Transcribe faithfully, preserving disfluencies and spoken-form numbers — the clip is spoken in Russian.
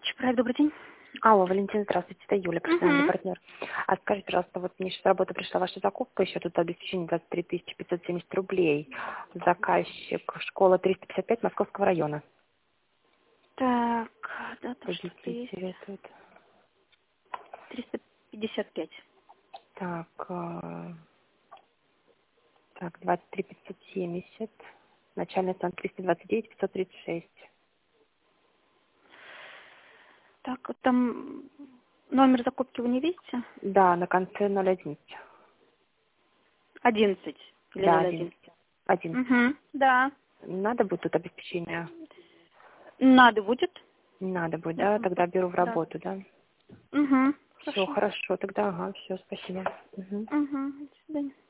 Чепрай, добрый день. Алло, Валентина, здравствуйте, это Юля, профессиональный Угу. партнер. А скажите, пожалуйста, вот мне сейчас с работы пришла ваша закупка, еще тут обеспечение двадцать три тысячи пятьсот семьдесят рублей. Заказчик школа триста пятьдесят пять Московского района. Так, да, там Для что-то детей есть. советуют. триста пятьдесят пять. Так, э, так, двадцать три пятьсот семьдесят. Начальная цена триста двадцать девять пятьсот тридцать шесть. Так, вот там номер закупки вы не видите? Да, на конце ноль одиннадцать. Одиннадцать или Да, ноль один? одиннадцать. одиннадцать. Угу. Да. Надо будет тут обеспечение? Надо будет. Не надо будет, Я да? там Тогда по- беру в Да. работу, да? Угу. Все, Хорошо. хорошо, тогда, ага, все, спасибо. Мгм. Угу. До свидания.